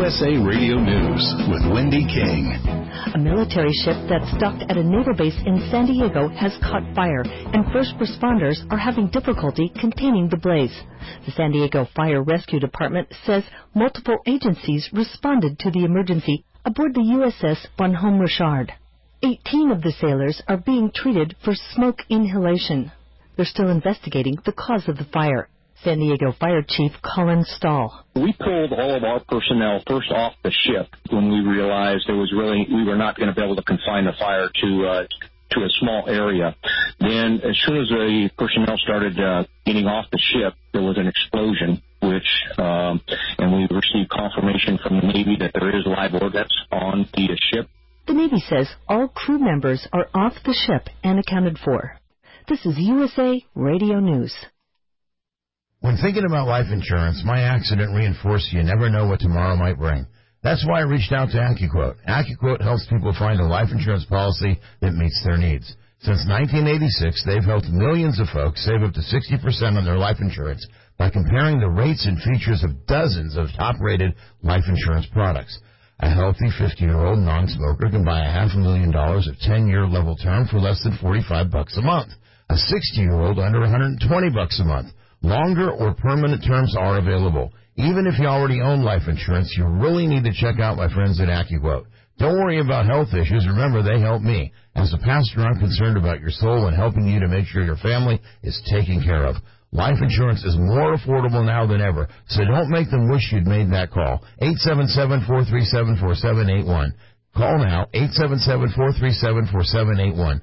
USA Radio News with Wendy King. A military ship that's docked at a naval base in San Diego has caught fire, and first responders are having difficulty containing the blaze. The San Diego Fire Rescue Department says multiple agencies responded to the emergency aboard the USS Bonhomme Richard. 18 of the sailors are being treated for smoke inhalation. They're still investigating the cause of the fire. San Diego Fire Chief Colin Stahl. We pulled all of our personnel first off the ship when we realized we were not going to be able to confine the fire to a small area. Then as soon as the personnel started getting off the ship, there was an explosion, and we received confirmation from the Navy that there is live ordnance on the ship. The Navy says all crew members are off the ship and accounted for. This is USA Radio News. When thinking about life insurance, my accident reinforced you never know what tomorrow might bring. That's why I reached out to AccuQuote. AccuQuote helps people find a life insurance policy that meets their needs. Since 1986, they've helped millions of folks save up to 60% on their life insurance by comparing the rates and features of dozens of top-rated life insurance products. A healthy 50-year-old non-smoker can buy $500,000 of 10-year level term for less than $45 a month. A 60-year-old under $120 a month. Longer or permanent terms are available. Even if you already own life insurance, you really need to check out my friends at AccuQuote. Don't worry about health issues. Remember, they help me. As a pastor, I'm concerned about your soul and helping you to make sure your family is taken care of. Life insurance is more affordable now than ever, so don't make them wish you'd made that call. 877-437-4781. Call now, 877-437-4781.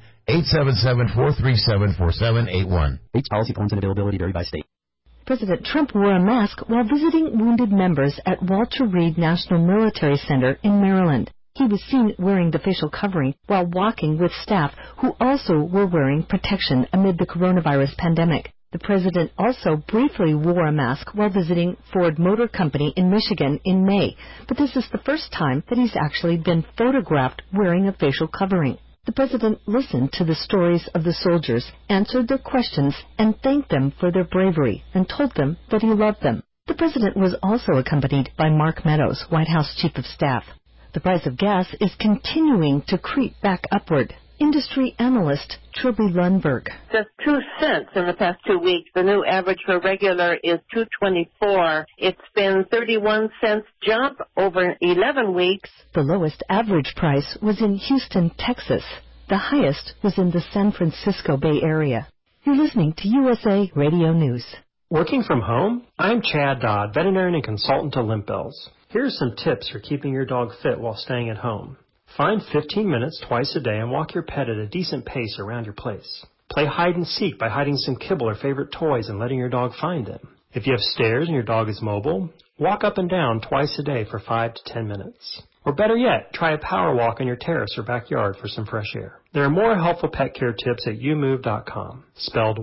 877-437-4781. Each policy forms and availability vary by state. President Trump wore a mask while visiting wounded members at Walter Reed National Military Center in Maryland. He was seen wearing the facial covering while walking with staff who also were wearing protection amid the coronavirus pandemic. The president also briefly wore a mask while visiting Ford Motor Company in Michigan in May, but this is the first time that he's actually been photographed wearing a facial covering. The president listened to the stories of the soldiers, answered their questions, and thanked them for their bravery, and told them that he loved them. The president was also accompanied by Mark Meadows, White House Chief of Staff. The price of gas is continuing to creep back upward. Industry analyst Trilby Lundberg. Just 2 cents in the past 2 weeks. The new average for regular is $2.24. It's been 31 cents jump over 11 weeks. The lowest average price was in Houston, Texas. The highest was in the San Francisco Bay Area. You're listening to USA Radio News. Working from home? I'm Chad Dodd, veterinarian and consultant to Limp Bells. Here's some tips for keeping your dog fit while staying at home. Find 15 minutes twice a day and walk your pet at a decent pace around your place. Play hide and seek by hiding some kibble or favorite toys and letting your dog find them. If you have stairs and your dog is mobile, walk up and down twice a day for 5 to 10 minutes. Or better yet, try a power walk on your terrace or backyard for some fresh air. There are more helpful pet care tips at youmove.com, spelled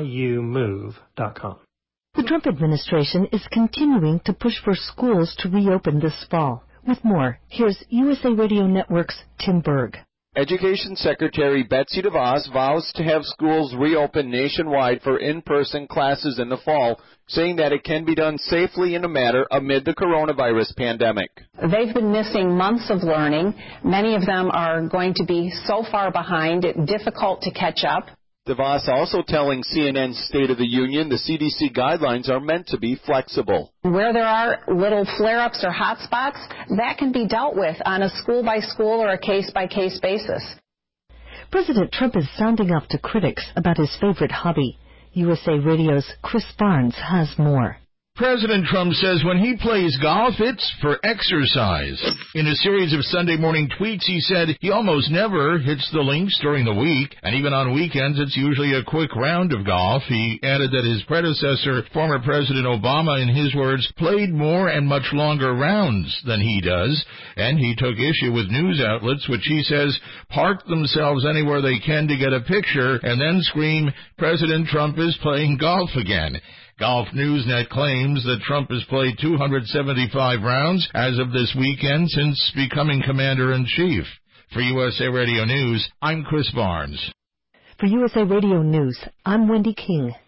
youmove.com. The Trump administration is continuing to push for schools to reopen this fall. With more, here's USA Radio Network's Tim Berg. Education Secretary Betsy DeVos vows to have schools reopen nationwide for in-person classes in the fall, saying that it can be done safely in a matter amid the coronavirus pandemic. They've been missing months of learning. Many of them are going to be so far behind, it's difficult to catch up. DeVos also telling CNN's State of the Union the CDC guidelines are meant to be flexible. Where there are little flare-ups or hot spots, that can be dealt with on a school-by-school or a case-by-case basis. President Trump is sounding off to critics about his favorite hobby. USA Radio's Chris Barnes has more. President Trump says when he plays golf, it's for exercise. In a series of Sunday morning tweets, he said he almost never hits the links during the week, and even on weekends, it's usually a quick round of golf. He added that his predecessor, former President Obama, in his words, played more and much longer rounds than he does, and he took issue with news outlets, which he says park themselves anywhere they can to get a picture and then scream, President Trump is playing golf again. Golf Newsnet claims that Trump has played 275 rounds as of this weekend since becoming Commander-in-Chief. For USA Radio News, I'm Chris Barnes. For USA Radio News, I'm Wendy King.